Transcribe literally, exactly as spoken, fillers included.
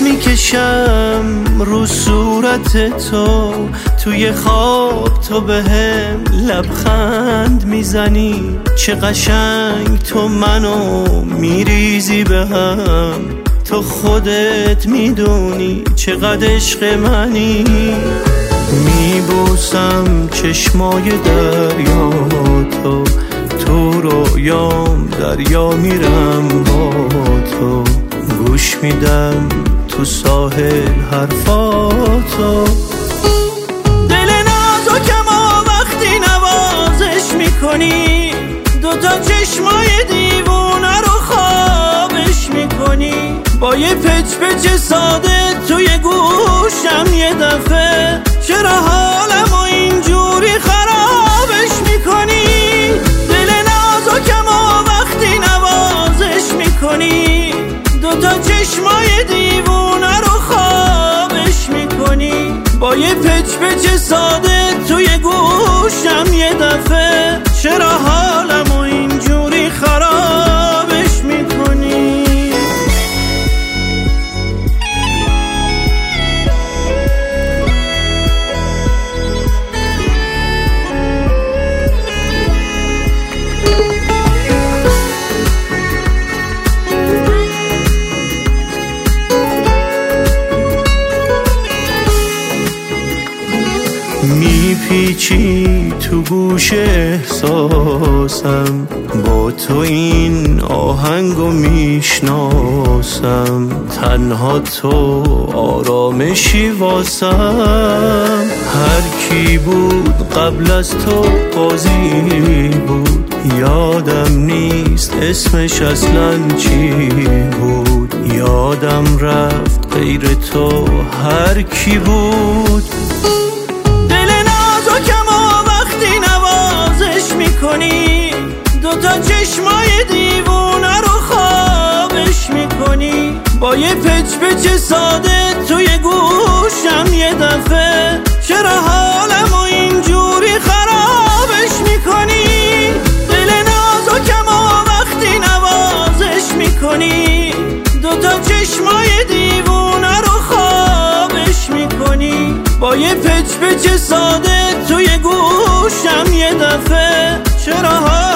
میکشم رو صورت تو، توی خواب تو بهم لبخند میزنی، چه قشنگ تو منو میریزی به هم، تو خودت میدونی چقدر عشق منی. میبوسم چشمای دریا تو، تو رویام دریا میرم با تو، گوش میدم تو ساحل حرفاتو. دل نازکمو وقتی نوازش میکنی، دوتا چشمای دیوونه رو خوابش میکنی، با یه پچ پچ ساده توی گوشم یه دفعه، چرا حالمو اینجوری خرابش میکنی؟ دل نازکمو وقتی نوازش میکنی، دوتا چشمای دیوونه رو خوابش میکنی، با یه پچ پچ ساده توی گوشم یه دفعه، چرا حالمو اینجوری خرابش میکنی؟ میپیچی تو گوش احساسم، با تو این آهنگو میشناسم، تنها تو آرامشی واسم. هر کی بود قبل از تو قاضی بود، یادم نیست اسمش اصلا چی بود، یادم رفت غیر تو هر کی بود. دوتا چشمای دیوونه رو خوابش میکنی، با یه پچ پچ ساده توی گوشم یه دفعه، چرا حالمو اینجوری خرابش میکنی؟ دل نازکمو وقتی نوازش میکنی، دوتا چشمای دیوونه رو خوابش میکنی، با یه پچ پچ ساده توی گوشم یه دفعه، چرا